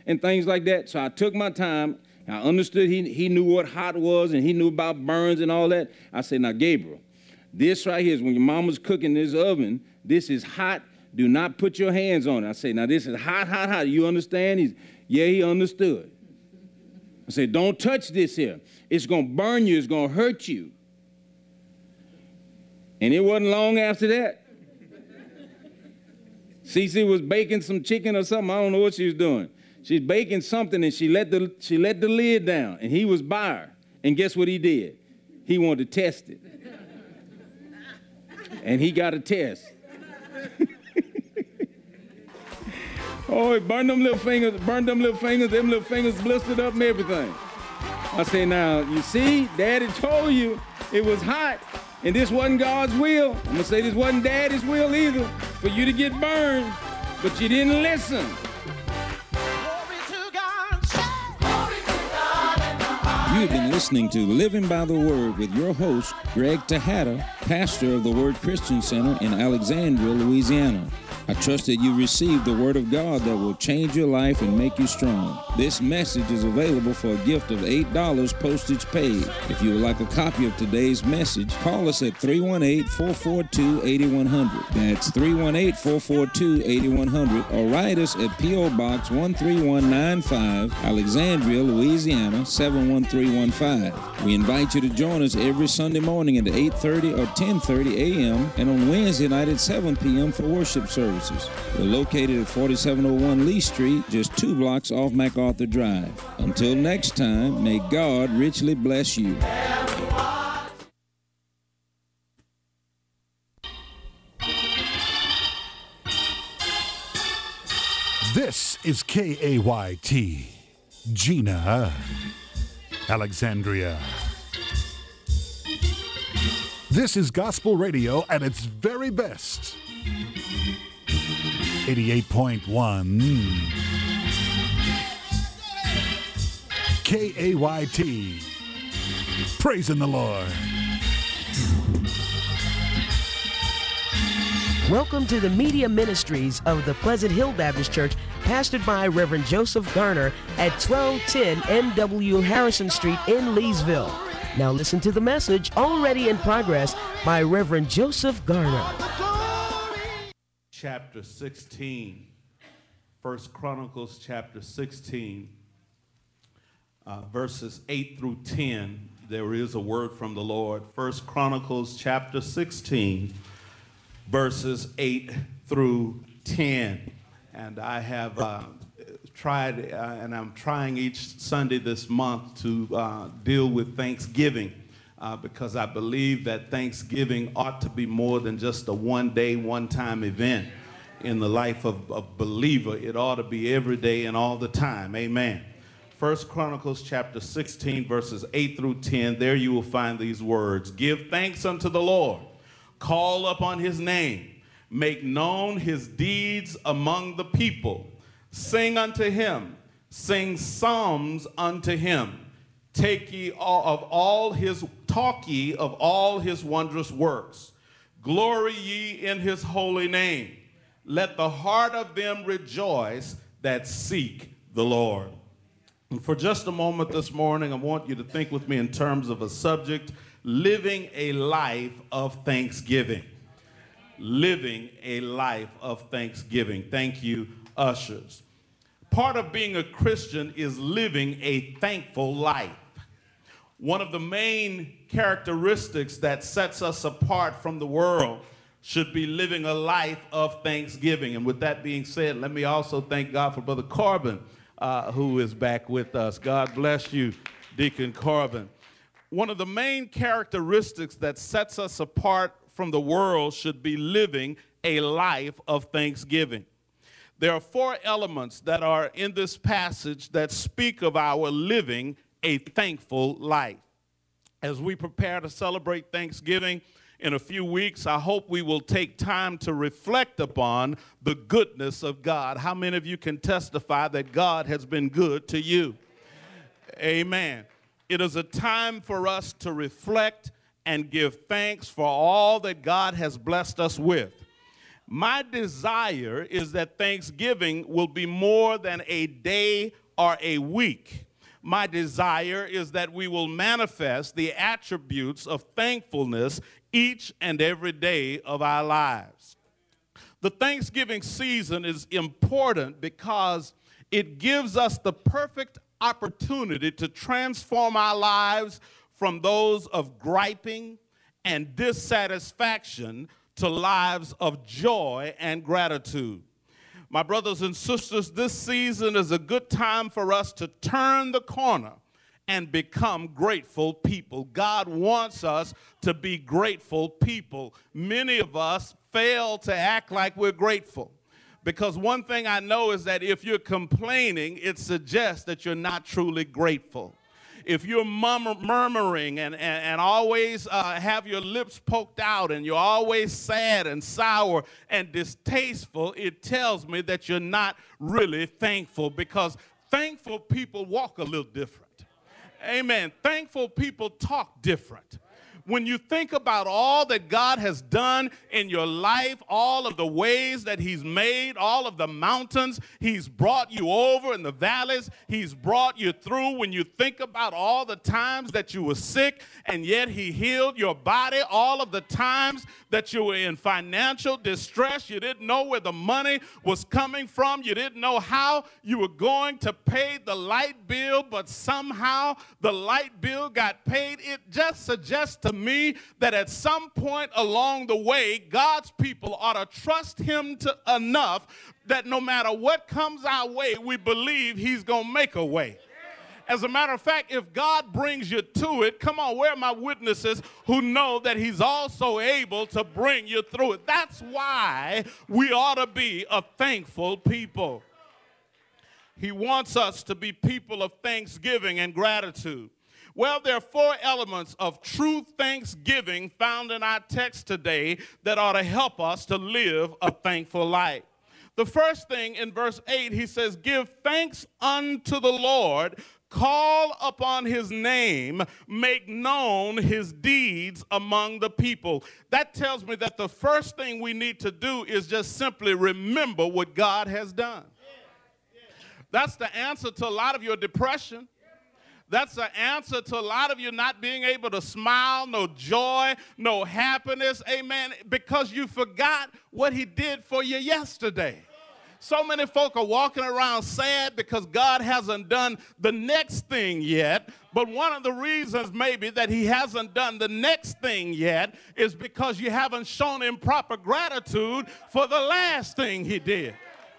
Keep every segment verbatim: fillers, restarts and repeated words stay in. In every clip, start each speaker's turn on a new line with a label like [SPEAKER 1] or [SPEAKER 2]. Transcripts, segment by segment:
[SPEAKER 1] and things like that. So I took my time. I understood he, he knew what hot was, and he knew about burns and all that. I said, now, Gabriel, this right here is when your mama's cooking this oven. This is hot. Do not put your hands on it. I say, now, this is hot, hot, hot. You understand? He's, yeah, he understood. I said, don't touch this here. It's going to burn you. It's going to hurt you. And it wasn't long after that. Cece was baking some chicken or something. I don't know what she was doing. She's baking something, and she let the she let the lid down, and he was by her. And guess what he did? He wanted to test it. And he got a test. Oh, it burned them little fingers, burned them little fingers, them little fingers blistered up and everything. I say, now, you see, Daddy told you it was hot, and this wasn't God's will. I'm gonna say this wasn't Daddy's will either, for you to get burned, but you didn't listen.
[SPEAKER 2] You've been listening to Living by the Word with your host, Greg Tejada, pastor of the Word Christian Center in Alexandria, Louisiana. I trust that you received the Word of God that will change your life and make you strong. This message is available for a gift of eight dollars postage paid. If you would like a copy of today's message, call us at three one eight, four four two, eight one zero zero. That's three one eight, four four two, eight one zero zero, or write us at P O Box one three one nine five, Alexandria, Louisiana, seven one three one five. We invite you to join us every Sunday morning at eight thirty or ten thirty a m and on Wednesday night at seven p m for worship services. We're located at forty-seven oh one Lee Street, just two blocks off MacArthur Drive. Until next time, may God richly bless you.
[SPEAKER 3] This is K A Y T, Gina, Alexandria. This is gospel radio at its very best. eighty-eight point one K A Y T, praising the Lord.
[SPEAKER 4] Welcome to the media ministries of the Pleasant Hill Baptist Church, pastored by Reverend Joseph Garner at twelve ten N W Harrison Street in Leesville. Now listen to the message already in progress by Reverend Joseph Garner.
[SPEAKER 5] Chapter sixteen, First Chronicles chapter sixteen, uh, verses eight through ten. There is a word from the Lord. First Chronicles chapter sixteen, verses eight through ten. And I have uh, tried, uh, and I'm trying each Sunday this month to uh, deal with Thanksgiving. Uh, because I believe that Thanksgiving ought to be more than just a one-day, one-time event in the life of a believer. It ought to be every day and all the time. Amen. First Chronicles chapter sixteen, verses eight through ten. There you will find these words. Give thanks unto the Lord. Call upon his name. Make known his deeds among the people. Sing unto him. Sing psalms unto him. Take ye all of all his, talk ye of all his wondrous works. Glory ye in his holy name. Let the heart of them rejoice that seek the Lord. And for just a moment this morning, I want you to think with me in terms of a subject, living a life of thanksgiving. Living a life of thanksgiving. Thank you, ushers. Part of being a Christian is living a thankful life. One of the main characteristics that sets us apart from the world should be living a life of thanksgiving. And with that being said, let me also thank God for Brother Corbin, uh, who is back with us. God bless you, Deacon Corbin. One of the main characteristics that sets us apart from the world should be living a life of thanksgiving. There are four elements that are in this passage that speak of our living a thankful life. As we prepare to celebrate Thanksgiving in a few weeks, I hope we will take time to reflect upon the goodness of God. How many of you can testify that God has been good to you? Amen. It is a time for us to reflect and give thanks for all that God has blessed us with. My desire is that Thanksgiving will be more than a day or a week. My desire is that we will manifest the attributes of thankfulness each and every day of our lives. The Thanksgiving season is important because it gives us the perfect opportunity to transform our lives from those of griping and dissatisfaction to lives of joy and gratitude. My brothers and sisters, this season is a good time for us to turn the corner and become grateful people. God wants us to be grateful people. Many of us fail to act like we're grateful, because one thing I know is that if you're complaining, it suggests that you're not truly grateful. If you're murmur murmuring and, and, and always uh, have your lips poked out and you're always sad and sour and distasteful, it tells me that you're not really thankful, because thankful people walk a little different. Amen. Thankful people talk different. When you think about all that God has done in your life, all of the ways that he's made, all of the mountains he's brought you over, and the valleys he's brought you through, when you think about all the times that you were sick and yet he healed your body, all of the times that you were in financial distress, you didn't know where the money was coming from, you didn't know how you were going to pay the light bill, but somehow the light bill got paid, it just suggests to me that at some point along the way, God's people ought to trust him to enough that no matter what comes our way, we believe he's going to make a way. As a matter of fact, if God brings you to it, come on, where are my witnesses who know that he's also able to bring you through it? That's why we ought to be a thankful people. He wants us to be people of thanksgiving and gratitude. Well, there are four elements of true thanksgiving found in our text today that ought to help us to live a thankful life. The first thing in verse eight, he says, give thanks unto the Lord, call upon his name, make known his deeds among the people. That tells me that the first thing we need to do is just simply remember what God has done. That's the answer to a lot of your depression. That's the answer to a lot of you not being able to smile, no joy, no happiness, amen, because you forgot what he did for you yesterday. So many folk are walking around sad because God hasn't done the next thing yet, but one of the reasons maybe that he hasn't done the next thing yet is because you haven't shown him proper gratitude for the last thing he did.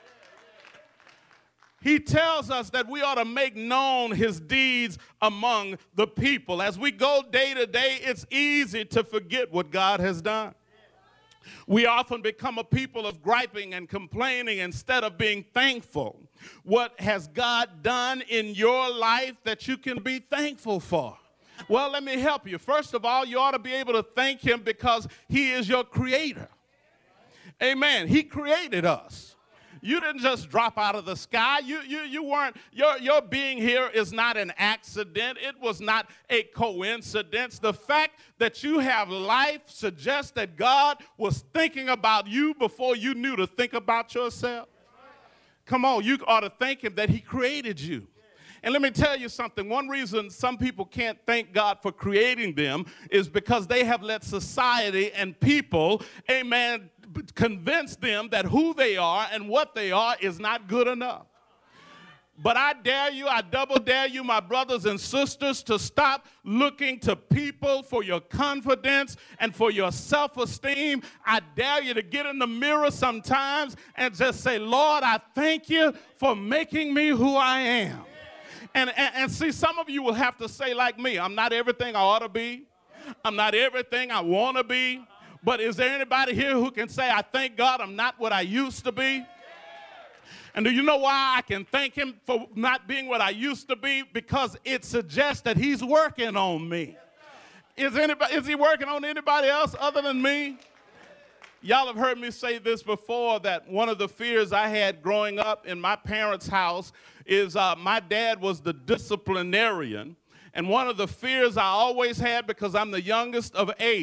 [SPEAKER 5] He tells us that we ought to make known his deeds among the people. As we go day to day, it's easy to forget what God has done. We often become a people of griping and complaining instead of being thankful. What has God done in your life that you can be thankful for? Well, let me help you. First of all, you ought to be able to thank him because he is your creator. Amen. He created us. You didn't just drop out of the sky. You, you, you weren't, your, your being here is not an accident. It was not a coincidence. The fact that you have life suggests that God was thinking about you before you knew to think about yourself. Come on, you ought to thank him that he created you. And let me tell you something. One reason some people can't thank God for creating them is because they have let society and people, amen, convince them that who they are and what they are is not good enough. But I dare you, I double dare you, my brothers and sisters, to stop looking to people for your confidence and for your self-esteem. I dare you to get in the mirror sometimes and just say, Lord, I thank you for making me who I am. And, and, and see, some of you will have to say like me, I'm not everything I ought to be. I'm not everything I want to be. But is there anybody here who can say, I thank God I'm not what I used to be? And do you know why I can thank him for not being what I used to be? Because it suggests that he's working on me. Is, anybody, is he working on anybody else other than me? Y'all have heard me say this before, that one of the fears I had growing up in my parents' house is uh, my dad was the disciplinarian. And one of the fears I always had, because I'm the youngest of eight,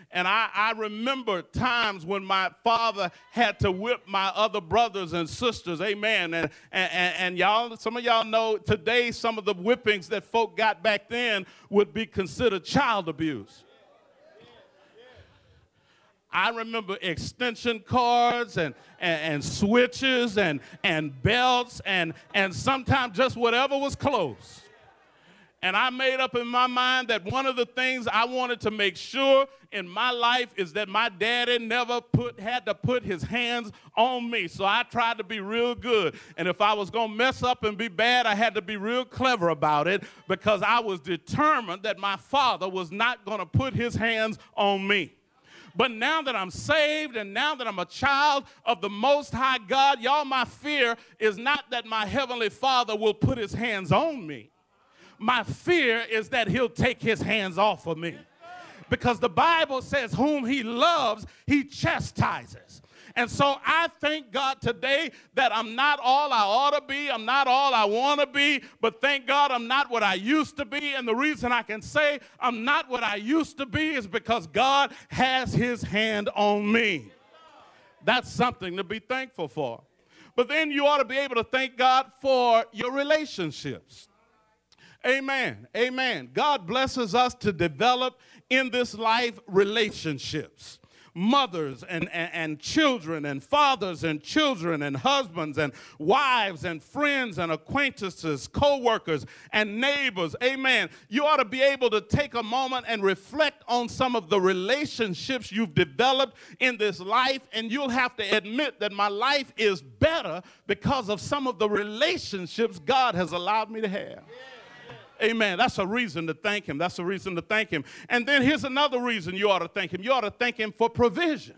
[SPEAKER 5] And I, I remember times when my father had to whip my other brothers and sisters, amen. And, and, and y'all, some of y'all know today some of the whippings that folk got back then would be considered child abuse. I remember extension cords and, and, and switches and, and belts and, and sometimes just whatever was close. And I made up in my mind that one of the things I wanted to make sure in my life is that my daddy never put, had to put his hands on me. So I tried to be real good. And if I was going to mess up and be bad, I had to be real clever about it because I was determined that my father was not going to put his hands on me. But now that I'm saved and now that I'm a child of the Most High God, y'all, my fear is not that my Heavenly Father will put his hands on me. My fear is that he'll take his hands off of me. Because the Bible says whom he loves, he chastises. And so I thank God today that I'm not all I ought to be. I'm not all I want to be. But thank God I'm not what I used to be. And the reason I can say I'm not what I used to be is because God has his hand on me. That's something to be thankful for. But then you ought to be able to thank God for your relationships. Amen. Amen. God blesses us to develop in this life relationships. Mothers and, and, and children and fathers and children and husbands and wives and friends and acquaintances, co-workers and neighbors. Amen. You ought to be able to take a moment and reflect on some of the relationships you've developed in this life, and you'll have to admit that my life is better because of some of the relationships God has allowed me to have. Amen. That's a reason to thank him. That's a reason to thank him. And then here's another reason you ought to thank him. You ought to thank him for provision.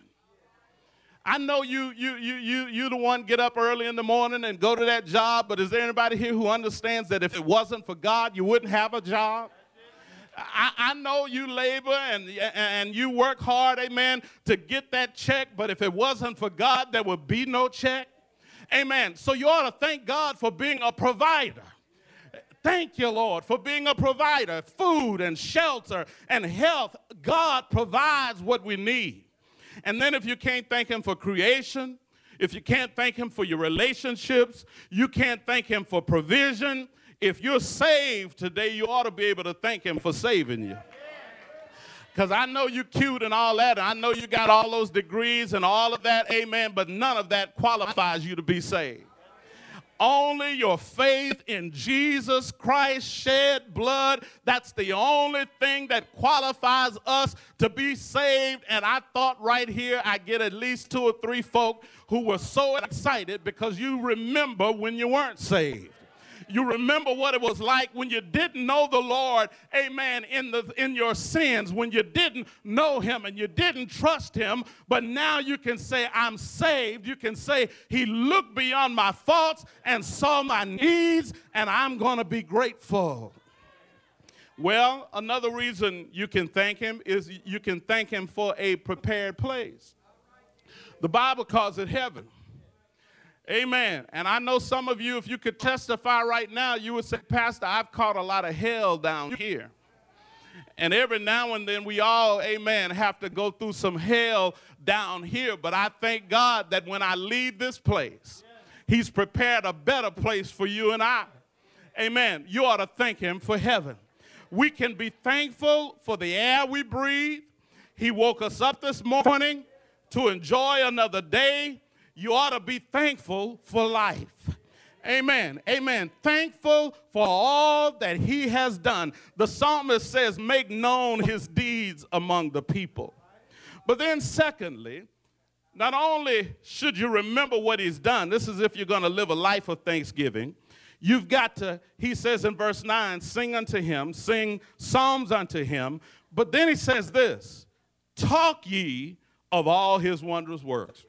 [SPEAKER 5] I know you, you, you, you, you the one get up early in the morning and go to that job, but is there anybody here who understands that if it wasn't for God, you wouldn't have a job? I, I know you labor and, and you work hard, amen, to get that check, but if it wasn't for God, there would be no check. Amen. So you ought to thank God for being a provider. Thank you, Lord, for being a provider, food and shelter and health. God provides what we need. And then if you can't thank him for creation, if you can't thank him for your relationships, you can't thank him for provision. If you're saved today, you ought to be able to thank him for saving you. Because I know you're cute and all that, and I know you got all those degrees and all of that, amen, but none of that qualifies you to be saved. Only your faith in Jesus Christ shed blood. That's the only thing that qualifies us to be saved. And I thought right here I get at least two or three folk who were so excited because you remember when you weren't saved. You remember what it was like when you didn't know the Lord, amen, in, the, in your sins, when you didn't know him and you didn't trust him, but now you can say, I'm saved. You can say, he looked beyond my faults and saw my needs, and I'm going to be grateful. Well, another reason you can thank him is you can thank him for a prepared place. The Bible calls it heaven. Amen. And I know some of you, if you could testify right now, you would say, Pastor, I've caught a lot of hell down here. And every now and then we all, amen, have to go through some hell down here. But I thank God that when I leave this place, he's prepared a better place for you and I. Amen. You ought to thank him for heaven. We can be thankful for the air we breathe. He woke us up this morning to enjoy another day. You ought to be thankful for life. Amen. Amen. Thankful for all that he has done. The psalmist says, make known his deeds among the people. But then secondly, not only should you remember what he's done, this is if you're going to live a life of thanksgiving, you've got to, he says in verse nine, sing unto him, sing psalms unto him. But then he says this, talk ye of all his wondrous works.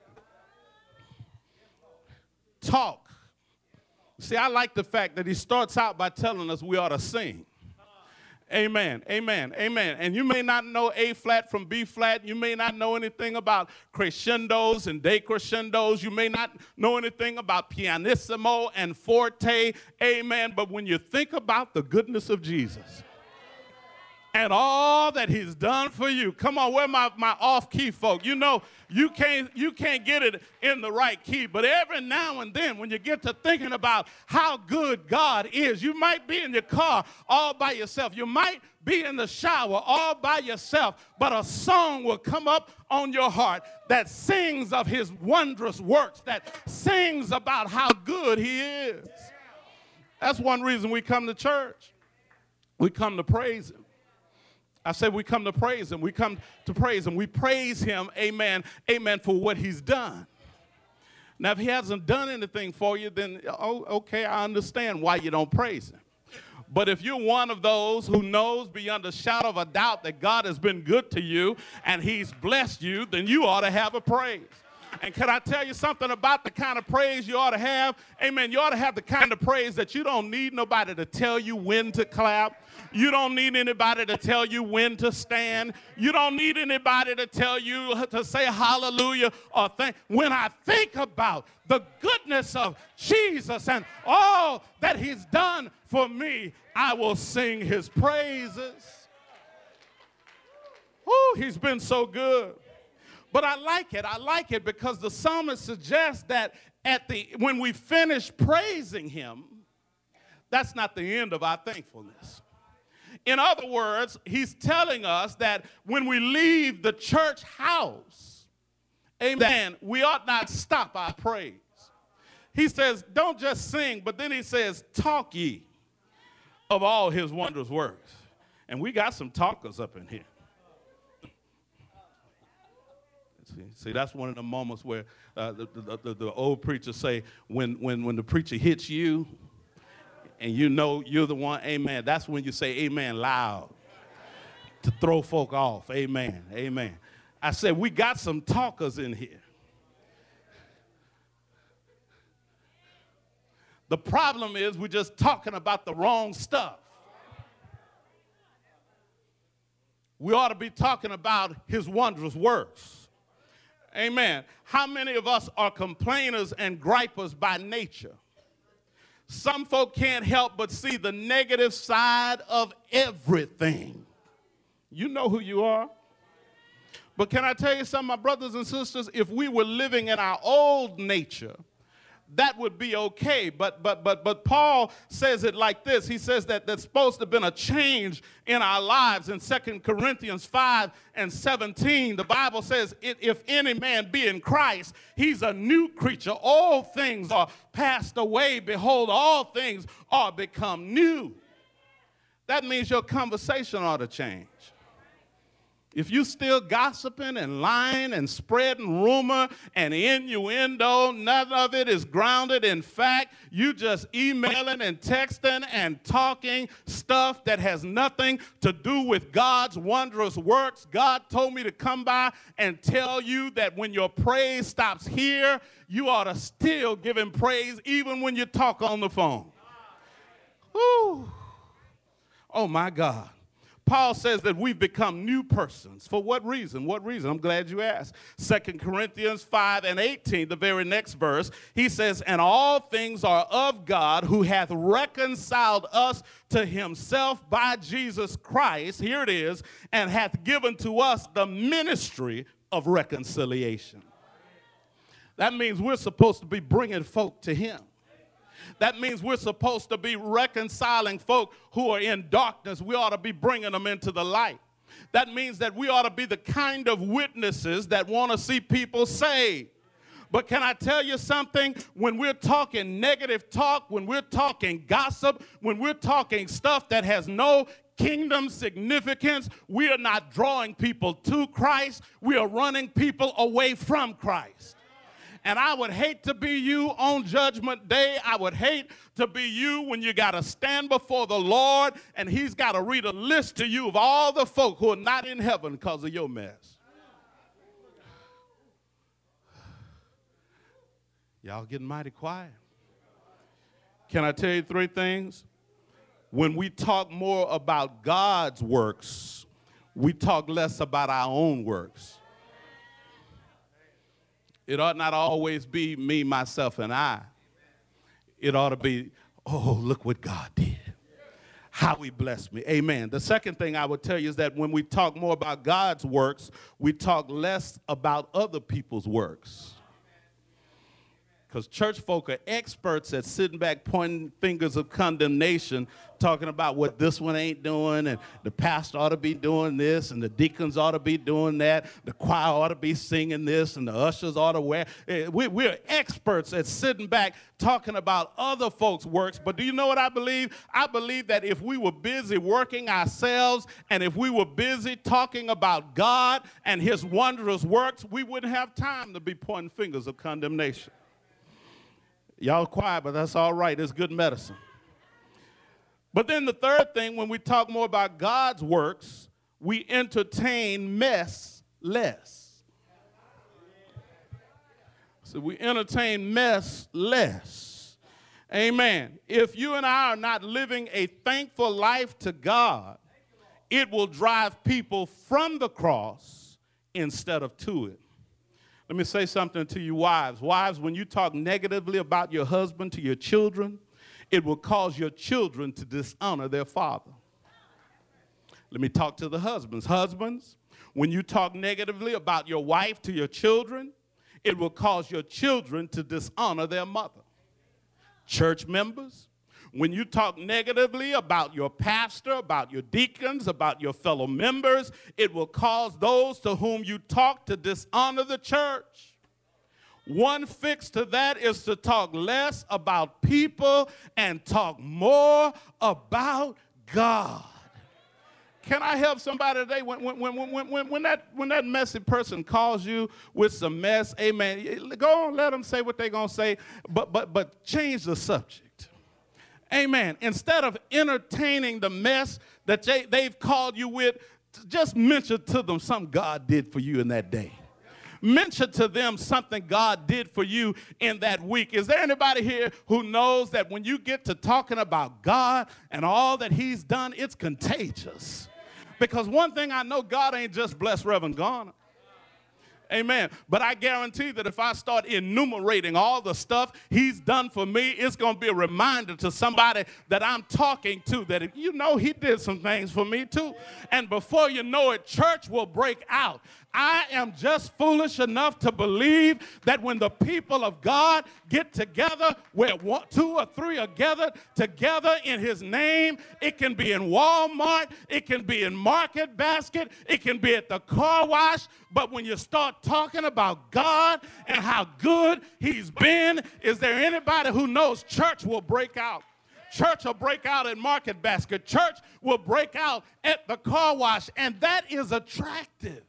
[SPEAKER 5] Talk. See, I like the fact that he starts out by telling us we ought to sing. Amen, amen, amen. And you may not know A flat from B flat. You may not know anything about crescendos and decrescendos. You may not know anything about pianissimo and forte. Amen. But when you think about the goodness of Jesus, and all that he's done for you. Come on, where my, my off-key folk? You know, you can't, you can't get it in the right key, but every now and then when you get to thinking about how good God is, you might be in your car all by yourself. You might be in the shower all by yourself, but a song will come up on your heart that sings of his wondrous works, that sings about how good he is. That's one reason we come to church. We come to praise him. I said we come to praise him. We come to praise him. We praise him, amen, amen, for what he's done. Now, if he hasn't done anything for you, then, oh, okay, I understand why you don't praise him. But if you're one of those who knows beyond a shadow of a doubt that God has been good to you and he's blessed you, then you ought to have a praise. And can I tell you something about the kind of praise you ought to have? Amen. You ought to have the kind of praise that you don't need nobody to tell you when to clap. You don't need anybody to tell you when to stand. You don't need anybody to tell you to say hallelujah or thank. When I think about the goodness of Jesus and all that he's done for me, I will sing his praises. Woo, he's been so good. But I like it. I like it because the psalmist suggests that at the when we finish praising him, that's not the end of our thankfulness. In other words, he's telling us that when we leave the church house, amen, we ought not stop our praise. He says, don't just sing, but then he says, talk ye of all his wondrous works. And we got some talkers up in here. See, see, that's one of the moments where uh, the, the, the, the old preachers say, when, when, when the preacher hits you and you know you're the one, amen, that's when you say amen loud to throw folk off. Amen, amen. I said, we got some talkers in here. The problem is we're just talking about the wrong stuff. We ought to be talking about his wondrous works. Amen. How many of us are complainers and gripers by nature? Some folk can't help but see the negative side of everything. You know who you are. But can I tell you something, my brothers and sisters? If we were living in our old nature, that would be okay. But but but but Paul says it like this. He says that there's supposed to have been a change in our lives. In Second Corinthians five and seventeen, the Bible says, if any man be in Christ, he's a new creature. All things are passed away. Behold, all things are become new. That means your conversation ought to change. If you still gossiping and lying and spreading rumor and innuendo, none of it is grounded in fact. You just emailing and texting and talking stuff that has nothing to do with God's wondrous works. God told me to come by and tell you that when your praise stops here, you ought to still give him praise even when you talk on the phone. Whew. Oh, my God. Paul says that we've become new persons. For what reason? What reason? I'm glad you asked. Second Corinthians five and eighteen, the very next verse, he says, and all things are of God, who hath reconciled us to himself by Jesus Christ, here it is, and hath given to us the ministry of reconciliation. That means we're supposed to be bringing folk to him. That means we're supposed to be reconciling folk who are in darkness. We ought to be bringing them into the light. That means that we ought to be the kind of witnesses that want to see people saved. But can I tell you something? When we're talking negative talk, when we're talking gossip, when we're talking stuff that has no kingdom significance, we are not drawing people to Christ. We are running people away from Christ. And I would hate to be you on Judgment Day. I would hate to be you when you got to stand before the Lord and he's got to read a list to you of all the folk who are not in heaven because of your mess. Y'all getting mighty quiet. Can I tell you three things? When we talk more about God's works, we talk less about our own works. It ought not always be me, myself, and I. It ought to be, oh, look what God did. how he blessed me. Amen. The second thing I would tell you is that when we talk more about God's works, we talk less about other people's works. Because church folk are experts at sitting back pointing fingers of condemnation, talking about what this one ain't doing, and the pastor ought to be doing this, and the deacons ought to be doing that, the choir ought to be singing this, and the ushers ought to wear. We, we're experts at sitting back talking about other folks' works. But do you know what I believe? I believe that if we were busy working ourselves, and if we were busy talking about God and his wondrous works, we wouldn't have time to be pointing fingers of condemnation. Y'all quiet, but that's all right. It's good medicine. But then the third thing, when we talk more about God's works, we entertain mess less. So we entertain mess less. Amen. If you and I are not living a thankful life to God, it will drive people from the cross instead of to it. Let me say something to you wives. Wives, when you talk negatively about your husband to your children, it will cause your children to dishonor their father. Let me talk to the husbands. Husbands, when you talk negatively about your wife to your children, it will cause your children to dishonor their mother. Church members, when you talk negatively about your pastor, about your deacons, about your fellow members, it will cause those to whom you talk to dishonor the church. One fix to that is to talk less about people and talk more about God. Can I help somebody today? When, when, when, when, when, when, that, when that messy person calls you with some mess, amen, go on, let them say what they're going to say, but, but, but change the subject. Amen. Instead of entertaining the mess that they, they've called you with, just mention to them something God did for you in that day. Mention to them something God did for you in that week. Is there anybody here who knows that when you get to talking about God and all that he's done, it's contagious? Because one thing I know, God ain't just blessed Reverend Garner. Amen. But I guarantee that if I start enumerating all the stuff he's done for me, it's going to be a reminder to somebody that I'm talking to that, you know, he did some things for me too. And before you know it, church will break out. I am just foolish enough to believe that when the people of God get together, where one, two or three are gathered together in his name, it can be in Walmart, it can be in Market Basket, it can be at the car wash, but when you start talking about God and how good he's been, is there anybody who knows church will break out? Church will break out at Market Basket. Church will break out at the car wash, and that is attractive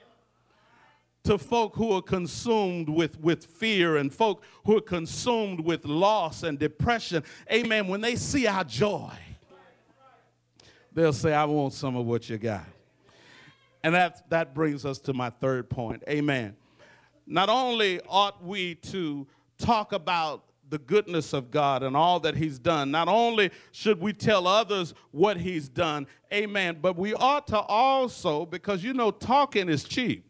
[SPEAKER 5] to folk who are consumed with, with fear and folk who are consumed with loss and depression. Amen. When they see our joy, they'll say, I want some of what you got. And that, that brings us to my third point. Amen. Not only ought we to talk about the goodness of God and all that he's done, not only should we tell others what he's done, amen, but we ought to also, because you know talking is cheap.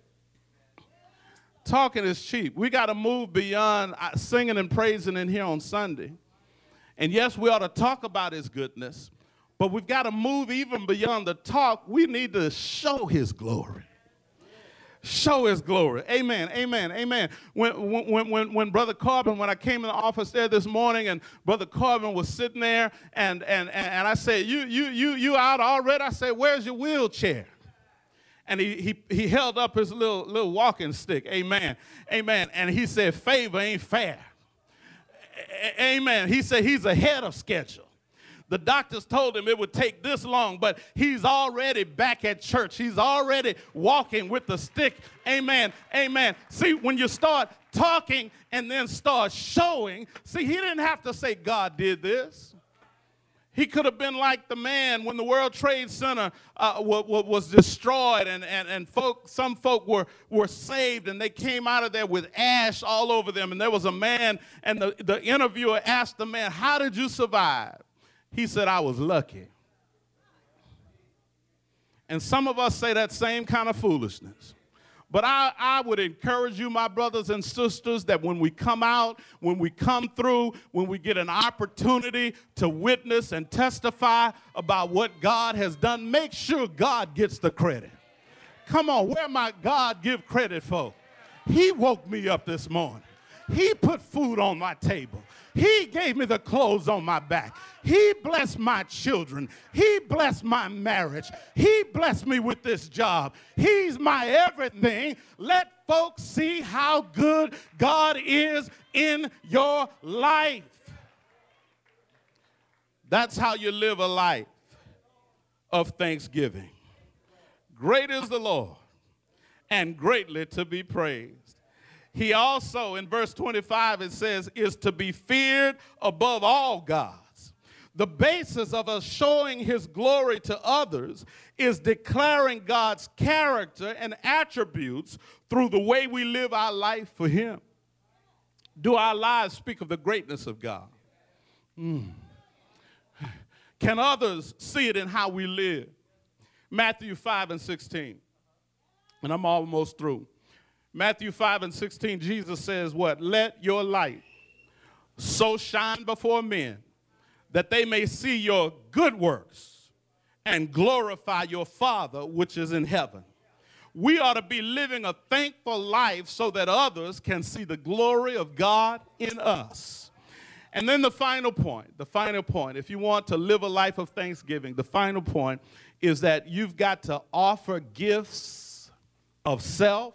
[SPEAKER 5] Talking is cheap. We got to move beyond singing and praising in here on Sunday. And yes, we ought to talk about his goodness, but we've got to move even beyond the talk. We need to show his glory. Show his glory. Amen, amen, amen. When, when, when, when Brother Corbin, when I came in the office there this morning and Brother Corbin was sitting there and, and, and I said, you, you, you, you out already? I said, where's your wheelchair? And he, he, he held up his little, little walking stick. Amen. Amen. And he said, favor ain't fair. A- amen. He said he's ahead of schedule. The doctors told him it would take this long, but he's already back at church. He's already walking with the stick. Amen. Amen. See, when you start talking and then start showing, see, he didn't have to say God did this. He could have been like the man when the World Trade Center uh, w- w- was destroyed and, and, and folk, some folk were, were saved and they came out of there with ash all over them. And there was a man and the, the interviewer asked the man, how did you survive? He said, I was lucky. And some of us say that same kind of foolishness. But I, I would encourage you, my brothers and sisters, that when we come out, when we come through, when we get an opportunity to witness and testify about what God has done, make sure God gets the credit. Come on, where my God give credit for? He woke me up this morning. He put food on my table. He gave me the clothes on my back. He blessed my children. He blessed my marriage. He blessed me with this job. He's my everything. Let folks see how good God is in your life. That's how you live a life of thanksgiving. Great is the Lord, and greatly to be praised. He also, in verse twenty-five, it says, is to be feared above all gods. The basis of us showing his glory to others is declaring God's character and attributes through the way we live our life for him. Do our lives speak of the greatness of God? Mm. Can others see it in how we live? Matthew five and sixteen, and I'm almost through. Matthew five and sixteen, Jesus says what? Let your light so shine before men that they may see your good works and glorify your Father which is in heaven. We ought to be living a thankful life so that others can see the glory of God in us. And then the final point, the final point, if you want to live a life of thanksgiving, the final point is that you've got to offer gifts of self,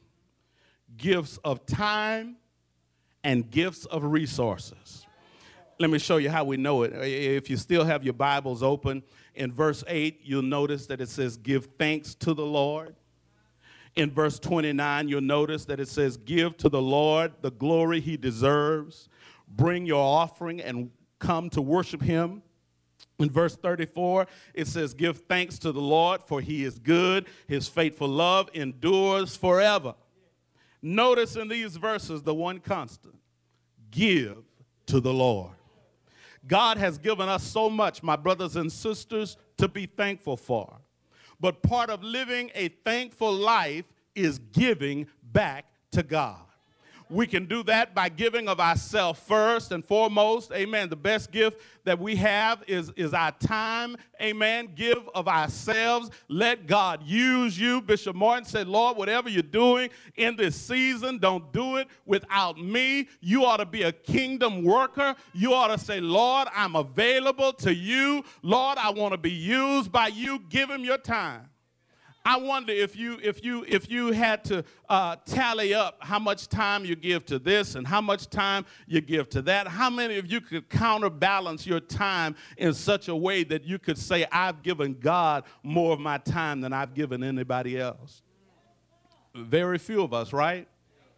[SPEAKER 5] gifts of time, and gifts of resources. Let me show you how we know it. If you still have your Bibles open, in verse eight, you'll notice that it says, give thanks to the Lord. In verse twenty-nine, you'll notice that it says, give to the Lord the glory he deserves. Bring your offering and come to worship him. In verse thirty-four, it says, give thanks to the Lord, for he is good. His faithful love endures forever. Notice in these verses the one constant: give to the Lord. God has given us so much, my brothers and sisters, to be thankful for. But part of living a thankful life is giving back to God. We can do that by giving of ourselves first and foremost. Amen. The best gift that we have is, is our time. Amen. Give of ourselves. Let God use you. Bishop Martin said, Lord, whatever you're doing in this season, don't do it without me. You ought to be a kingdom worker. You ought to say, Lord, I'm available to you. Lord, I want to be used by you. Give him your time. I wonder if you if you if you had to uh, tally up how much time you give to this and how much time you give to that, how many of you could counterbalance your time in such a way that you could say, I've given God more of my time than I've given anybody else? Very few of us, right?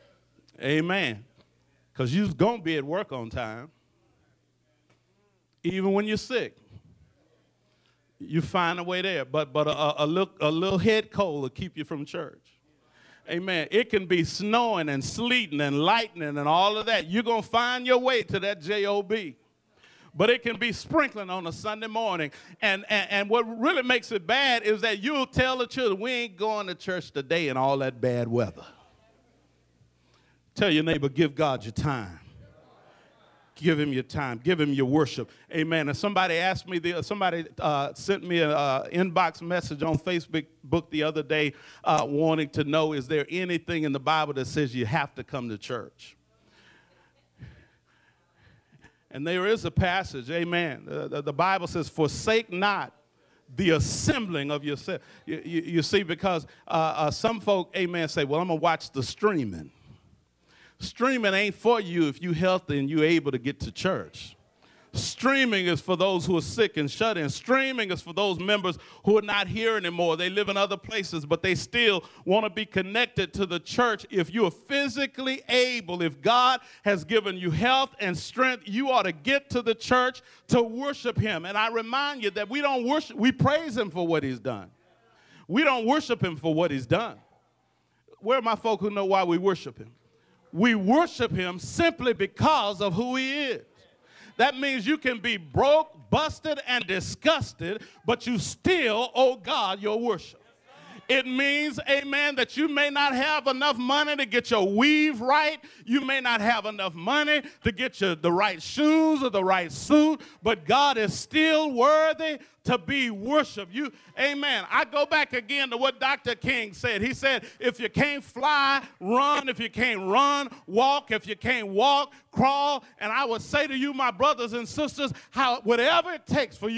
[SPEAKER 5] Amen. Because you're going to be at work on time, even when you're sick. You find a way there, but but a, a, little, a little head cold will keep you from church. Amen. It can be snowing and sleeting and lightning and all of that. You're going to find your way to that job. But it can be sprinkling on a Sunday morning. And, and, and what really makes it bad is that you'll tell the children, we ain't going to church today in all that bad weather. Tell your neighbor, give God your time. Give him your time. Give him your worship. Amen. And somebody asked me, the, somebody uh, sent me an uh, inbox message on Facebook book the other day uh, wanting to know, is there anything in the Bible that says you have to come to church? And there is a passage, amen. Uh, the, the Bible says, forsake not the assembling of yourself. You, you, you see, because uh, uh, some folk, amen, say, well, I'm going to watch the streaming. Streaming ain't for you if you're healthy and you're able to get to church. Streaming is for those who are sick and shut in. Streaming is for those members who are not here anymore. They live in other places, but they still want to be connected to the church. If you are physically able, if God has given you health and strength, you ought to get to the church to worship him. And I remind you that we don't worship, we praise him for what he's done. We don't worship him for what he's done. Where are my folk who know why we worship him? We worship him simply because of who he is. That means you can be broke, busted, and disgusted, but you still owe God your worship. It means, amen, that you may not have enough money to get your weave right. You may not have enough money to get your, the right shoes or the right suit, but God is still worthy to be worshiped. You, amen. I go back again to what Doctor King said. He said, if you can't fly, run. If you can't run, walk. If you can't walk, crawl. And I would say to you, my brothers and sisters, how whatever it takes for you